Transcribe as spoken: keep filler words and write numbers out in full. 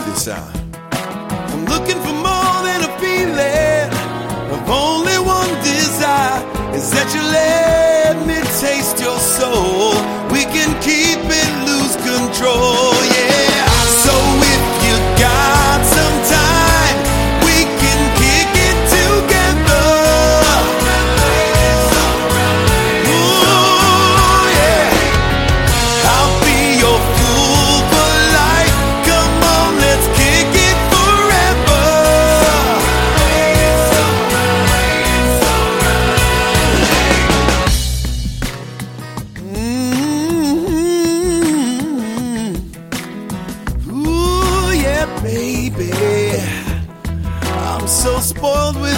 this out. I'm looking for more than a feeling of only one desire. Is that you let me taste your soul? We can keep it, lose control, yeah. So if you got some time, we can kick it together. Ooh, yeah. I'll be your fool for life. Come on, let's kick it forever. Mm-hmm. Ooh, yeah, baby. I'm so spoiled with